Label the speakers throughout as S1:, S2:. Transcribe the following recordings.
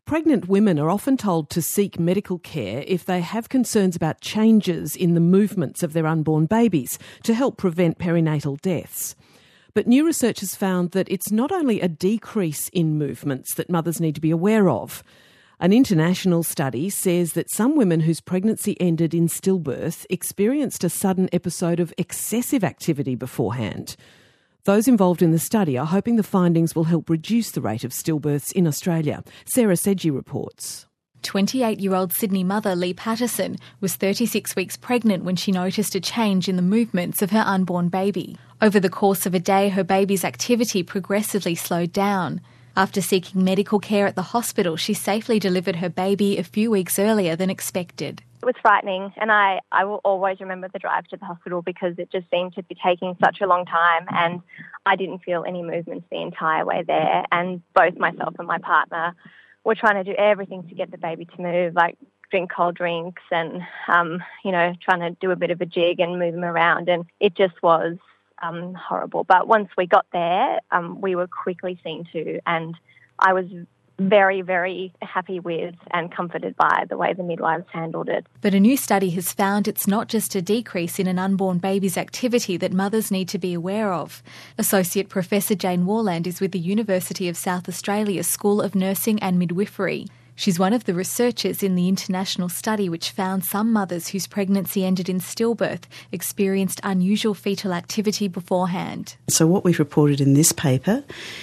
S1: Pregnant women are often told to seek medical care if they have concerns about changes in the movements of their unborn babies to help prevent perinatal deaths. But new research has found that it's not only a decrease in movements that mothers need to be aware of. An international study says that some women whose pregnancy ended in stillbirth experienced a sudden episode of excessive activity beforehand. Those involved in the study are hoping the findings will help reduce the rate of stillbirths in Australia. Sarah Sedgey reports.
S2: 28-year-old Sydney mother Lee Patterson was 36 weeks pregnant when she noticed a change in the movements of her unborn baby. Over the course of a day, her baby's activity progressively slowed down. After seeking medical care at the hospital, she safely delivered her baby a few weeks earlier than expected.
S3: It was frightening, and I will always remember the drive to the hospital because it just seemed to be taking such a long time, and I didn't feel any movements the entire way there. And both myself and my partner were trying to do everything to get the baby to move, like drink cold drinks and, trying to do a bit of a jig and move him around. And it just was horrible. But once we got there, we were quickly seen to, and I was very, very happy with and comforted by the way the midwives handled it.
S2: But a new study has found it's not just a decrease in an unborn baby's activity that mothers need to be aware of. Associate Professor Jane Warland is with the University of South Australia's School of Nursing and Midwifery. She's one of the researchers in the international study which found some mothers whose pregnancy ended in stillbirth experienced unusual fetal activity beforehand.
S4: So what we've reported in this paper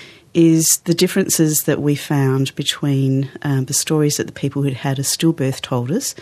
S4: is the differences that we found between the stories that the people who'd had a stillbirth told us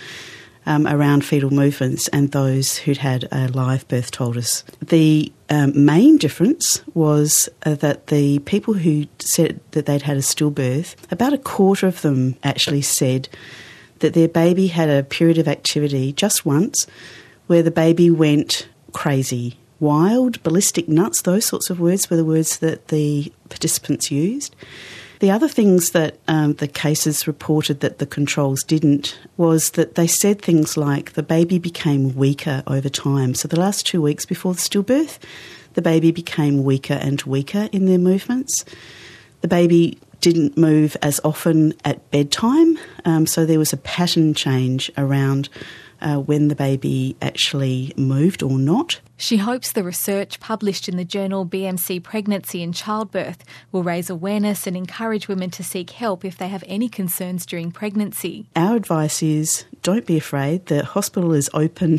S4: around fetal movements and those who'd had a live birth told us. The main difference was that the people who said that they'd had a stillbirth, about a quarter of them actually said that their baby had a period of activity just once where the baby went crazy. Wild, ballistic, nuts, those sorts of words were the words that the participants used. The other things that the cases reported that the controls didn't was that they said things like the baby became weaker over time. So the last 2 weeks before the stillbirth, the baby became weaker and weaker in their movements. The baby didn't move as often at bedtime, so there was a pattern change around when the baby actually moved or not.
S2: She hopes the research published in the journal BMC Pregnancy and Childbirth will raise awareness and encourage women to seek help if they have any concerns during pregnancy.
S4: Our advice is don't be afraid. The hospital is open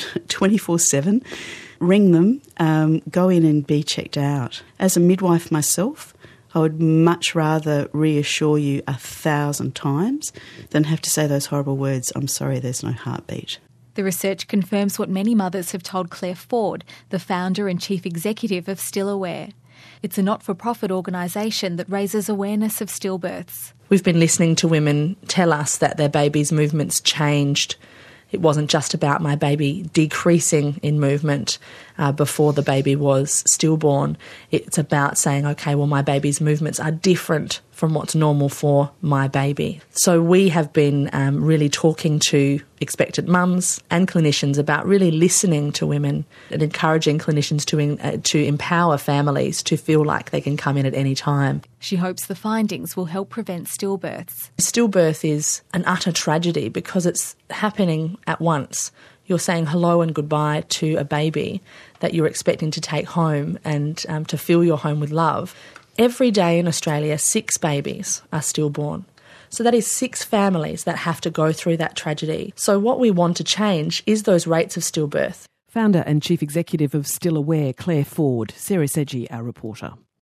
S4: 24/7. Ring them, go in and be checked out. As a midwife myself, I would much rather reassure you 1,000 times than have to say those horrible words, I'm sorry, there's no heartbeat.
S2: The research confirms what many mothers have told Claire Ford, the founder and chief executive of Stillaware. It's a not-for-profit organisation that raises awareness of stillbirths.
S5: We've been listening to women tell us that their baby's movements changed. It wasn't just about my baby decreasing in movement before the baby was stillborn. It's about saying, okay, well, my baby's movements are different from what's normal for my baby. So we have been really talking to expectant mums and clinicians about really listening to women and encouraging clinicians to empower families to feel like they can come in at any time.
S2: She hopes the findings will help prevent stillbirths.
S5: Stillbirth is an utter tragedy because it's happening at once. You're saying hello and goodbye to a baby that you're expecting to take home and to fill your home with love. Every day in Australia, 6 babies are stillborn. So that is 6 families that have to go through that tragedy. So what we want to change is those rates of stillbirth.
S1: Founder and Chief Executive of Stillaware, Claire Ford. Sarah Sedgey, our reporter.